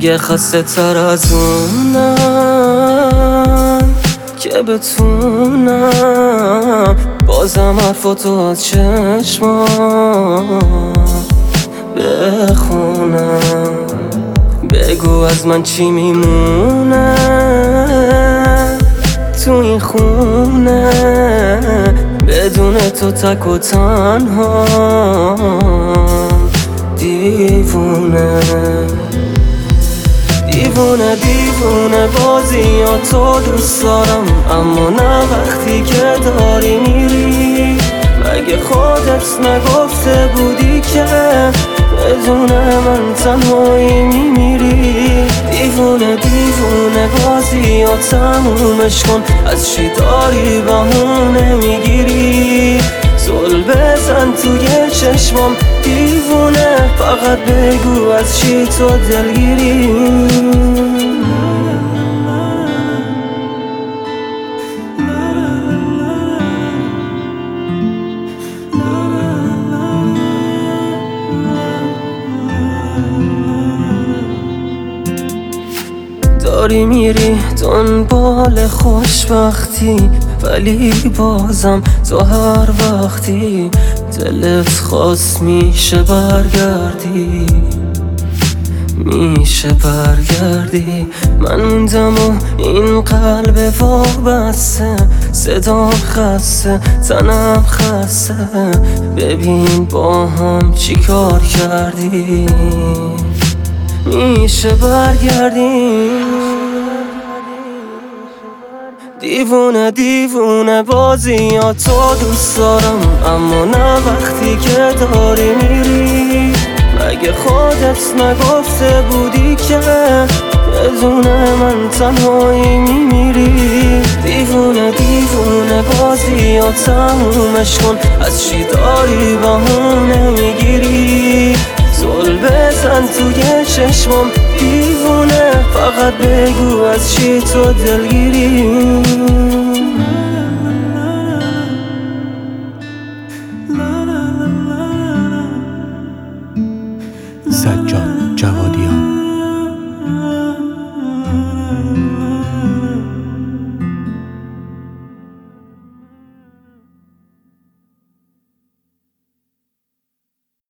دیگه خسته تر از اونم که بتونم بازم حرفاتو از چشمام بخونم. بگو از من چی میمونه تو این خونه بدون تو تک و تنها دیوونه دیوونه دیوونه بازیاتو دوست دارم اما نه وقتی که داری میری. مگه خودت نگفته بودی که بدون من تنهایی میمیری؟ دیوونه دیوونه بازیات تمومش کن، از چی داری بهونه میگیری؟ زل بزن توی چشمام دیوونه، فقط بگو از چی تو دلگیری؟ داری میری دنبال خوشبختی ولی بازم تو هر وقتی دلت خواست میشه برگردی، میشه برگردی. من موندم و این قلب وابسته، صدام خسته تنم خسته، ببین با هم چی کار کردی. میشه برگردیم. دیوونه دیوونه بازیاتو دوست دارم اما نه وقتی که داری میری. مگه خودت نگفته بودی که بدون من تنهایی میمیری؟ دیوونه دیوونه بازیات تمومش کن، از چی داری بهونه میگیری؟ زل بزن توی چشمام دیوونه، فقط بگو از چی تو دلگیری؟ سجاد جوادیان.